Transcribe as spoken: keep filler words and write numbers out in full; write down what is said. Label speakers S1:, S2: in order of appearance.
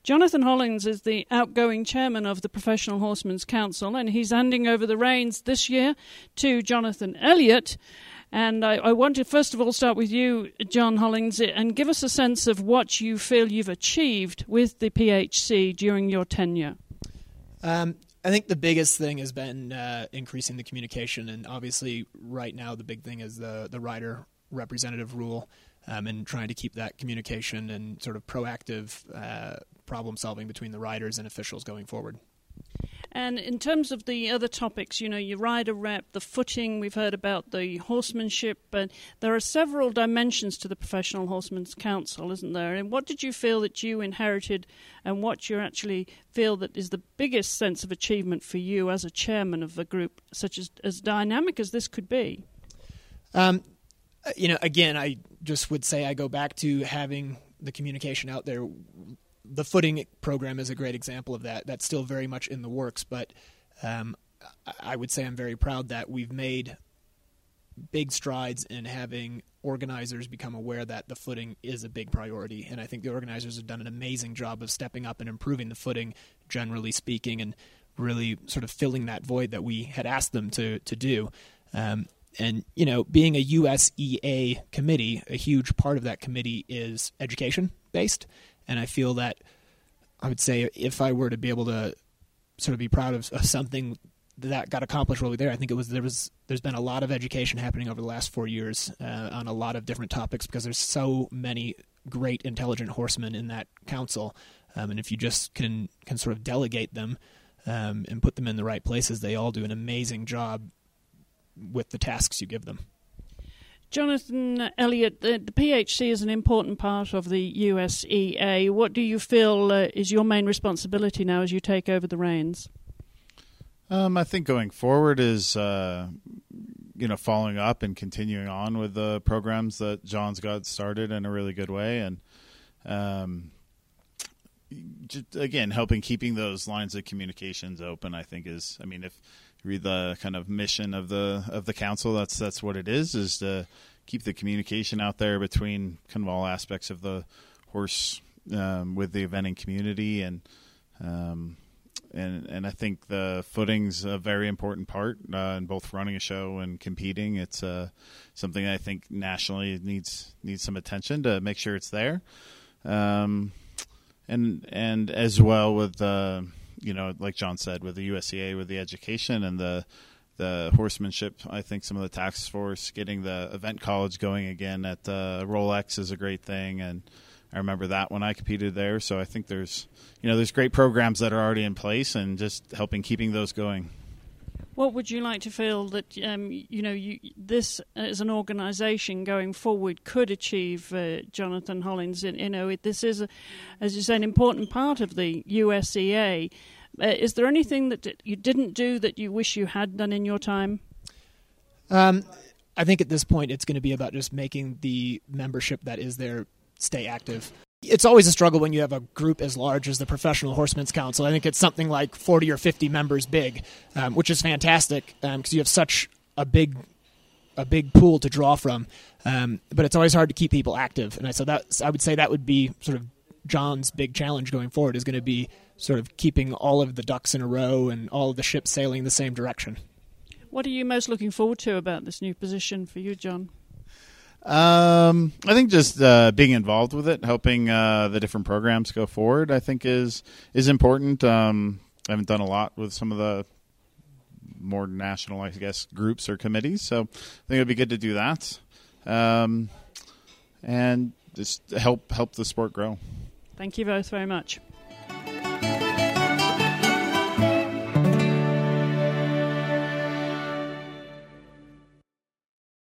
S1: Jonathan Hollins is the outgoing chairman of the Professional Horsemen's Council, and he's handing over the reins this year to Jonathan Elliott. And I, I want to first of all start with you, John Hollins, and give us a sense of what you feel you've achieved with the P H C during your tenure.
S2: Um, I think the biggest thing has been uh, increasing the communication, and obviously right now the big thing is the, the rider representative rule, um, and trying to keep that communication and sort of proactive uh, problem solving between the riders and officials going forward.
S1: And in terms of the other topics, you know, your rider rep, the footing, we've heard about the horsemanship, but there are several dimensions to the Professional Horsemen's Council, isn't there? And what did you feel that you inherited, and what you actually feel that is the biggest sense of achievement for you as a chairman of a group such as, as dynamic as this could be?
S2: Um, you know, again, I just would say I go back to having the communication out there. The footing program is a great example of that. That's still very much in the works, but um, I would say I'm very proud that we've made big strides in having organizers become aware that the footing is a big priority. And I think the organizers have done an amazing job of stepping up and improving the footing, generally speaking, and really sort of filling that void that we had asked them to, to do. Um, and, you know, being a U S E A committee, a huge part of that committee is education-based. And I feel that I would say if I were to be able to sort of be proud of, of something that got accomplished while we were there, I think it was there was there's been a lot of education happening over the last four years uh, on a lot of different topics, because there's so many great, intelligent horsemen in that council, um, and if you just can can sort of delegate them um, and put them in the right places, they all do an amazing job with the tasks you give them.
S1: Jonathan Elliott, the, the P H C is an important part of the U S E A. What do you feel uh, is your main responsibility now as you take over the reins?
S3: Um, I think going forward is, uh, you know, following up and continuing on with the programs that John's got started in a really good way. And, um, just, again, helping keeping those lines of communications open, I think is, I mean, if you read the kind of mission of the of the council, that's that's what it is, is to keep the communication out there between kind of all aspects of the horse um, with the eventing community. And, um, and, and I think the footing's a very important part uh, in both running a show and competing. It's uh, something I think nationally needs, needs some attention to make sure it's there. Um, and, and as well with, uh, you know, like John said, with the U S E A, with the education and the the horsemanship, I think some of the task force, getting the event college going again at uh, Rolex is a great thing, and I remember that when I competed there. So I think there's, you know, there's great programs that are already in place, and just helping keeping those going.
S1: What would you like to feel that, um, you know, you, this as an organisation going forward could achieve, uh, Jonathan Hollins? You know, it, this is, a, as you say, an important part of the U S E A. Uh, is there anything that you didn't do that you wish you had done in your time?
S2: Um, I think at this point it's going to be about just making the membership that is there stay active. It's always a struggle when you have a group as large as the Professional Horsemen's Council. I think it's something like forty or fifty members big, um, which is fantastic because um, you have such a big a big pool to draw from. Um, but it's always hard to keep people active. And I, so that, I would say that would be sort of John's big challenge going forward, is going to be sort of keeping all of the ducks in a row and all of the ships sailing in the same direction.
S1: What are you most looking forward to about this new position for you, John?
S3: Um, I think just uh, being involved with it, helping uh, the different programs go forward, I think is is important. Um, I haven't done a lot with some of the more national, I guess, groups or committees, so I think it'd be good to do that, um, and just help help the sport grow.
S1: Thank you both very much.